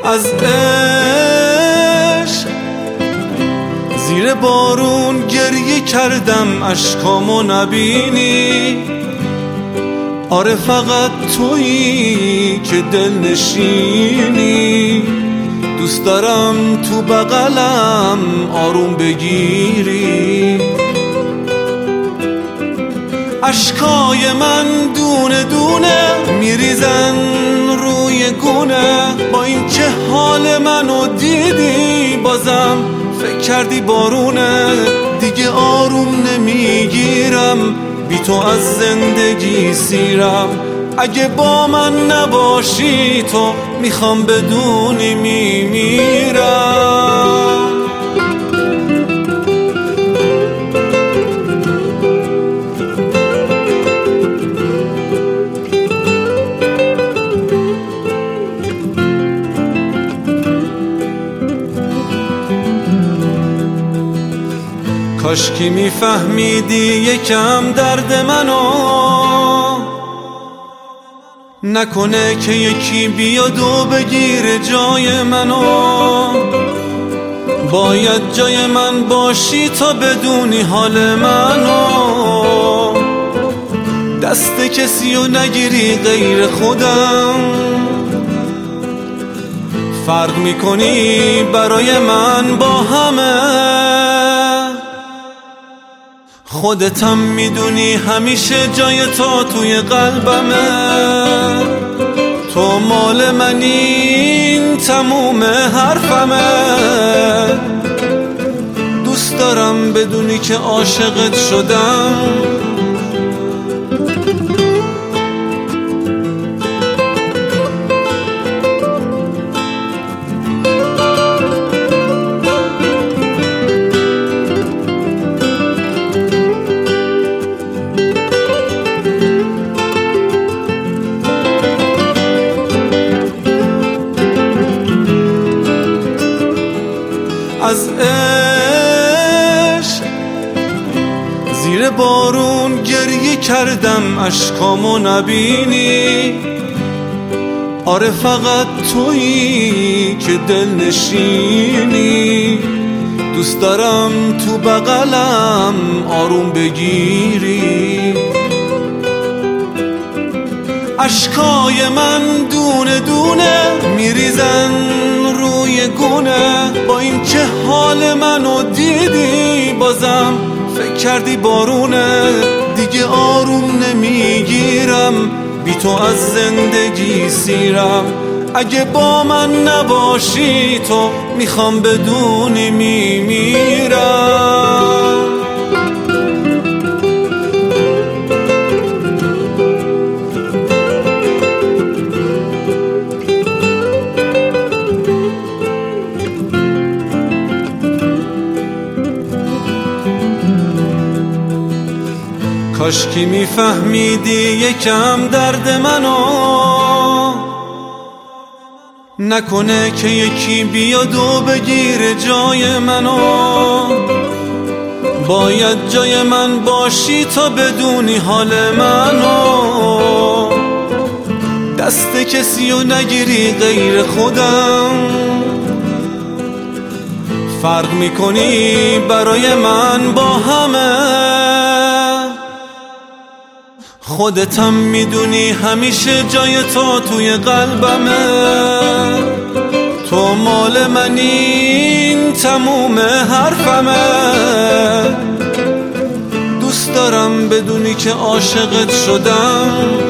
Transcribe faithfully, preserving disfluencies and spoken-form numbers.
از عشق زیر بارون گریه کردم اشکامو نبینی. آره فقط تویی که دل نشینی، دوست دارم تو بغلم آروم بگیری. اشکای من دونه دونه میریزن روی گونه، با این که حال منو دیدی بازم فکر کردی بارونه. دیگه آروم نمیگیرم بی تو از زندگی سیرم، اگه با من نباشی تو میخوام بدونی میمیرم. کاش کی میفهمیدی یکم درد منو، نکنه که یکی بیاد و بگیره جای منو. باید جای من باشی تا بدونی حال منو، دست کسی رو نگیری غیر خودم. فرق میکنی برای من با همه، خودتم میدونی همیشه جای تو توی قلبمه. تو مال منی این تموم حرفمه، دوست دارم بدونی که عاشقت شدم. از عشق زیر بارون گریه کردم اشکامو نبینی. آره فقط تویی که دل نشینی، دوست دارم تو بغلم آروم بگیری. اشکای من دونه دونه میریزن روی گونه، با این که حال منو دیدی بازم فکر کردی بارونه. دیگه آروم نمیگیرم بی تو از زندگی سیرم، اگه با من نباشی تو میخوام بدونی میمیرم. کاش کی میفهمیدی یکم درد منو، نکنه که یکی بیاد و بگیره جای منو. باید جای من باشی تا بدونی حال منو، دست کسی رو نگیری غیر خودم. فرق میکنی برای من با همه، خودتم میدونی همیشه جای تو توی قلبمه. تو مال منی این تموم حرفمه، دوست دارم بدونی که عاشقت شدم.